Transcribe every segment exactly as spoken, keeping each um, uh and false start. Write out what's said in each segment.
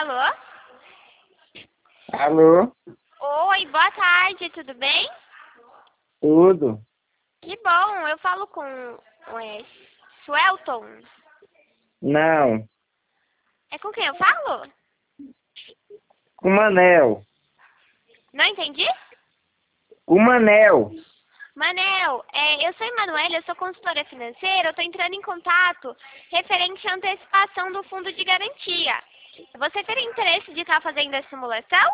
Alô? Alô? Oi, boa tarde, tudo bem? Tudo? Que bom, eu falo com é, Suelton. Não. É com quem eu falo? Com Manel. Não entendi? Com Manel. Manel, é, eu sou Emanuela, eu sou consultora financeira, eu estou entrando em contato referente à antecipação do fundo de garantia. Você teria interesse de estar fazendo a simulação?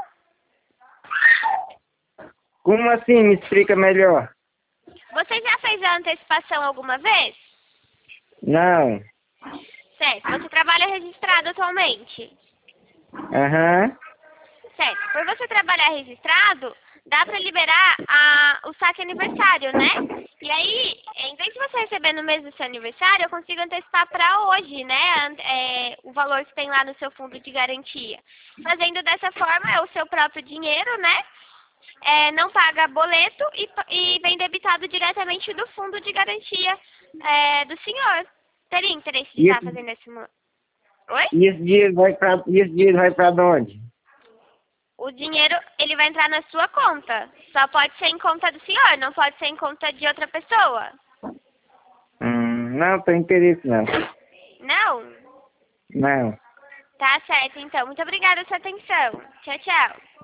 Como assim? Me explica melhor. Você já fez a antecipação alguma vez? Não. Certo, você trabalha registrado atualmente? Aham. Certo, por você trabalhar registrado, dá para liberar a, o saque aniversário, né? E aí, em vez de você receber no mês do seu aniversário, eu consigo antecipar para hoje, né? An- é, o valor que tem lá no seu fundo de garantia. Fazendo dessa forma, é o seu próprio dinheiro, né? É, não paga boleto e, pa- e vem debitado diretamente do fundo de garantia é, do senhor. Teria interesse de E estar esse, fazendo esse... mo- Oi? e esse dinheiro vai pra, e esse dinheiro vai pra onde? O dinheiro, ele vai entrar na sua conta. Só pode ser em conta do senhor, não pode ser em conta de outra pessoa. Hum, não, tem interesse não. Não? Não. Tá certo, então. Muito obrigada pela sua atenção. Tchau, tchau.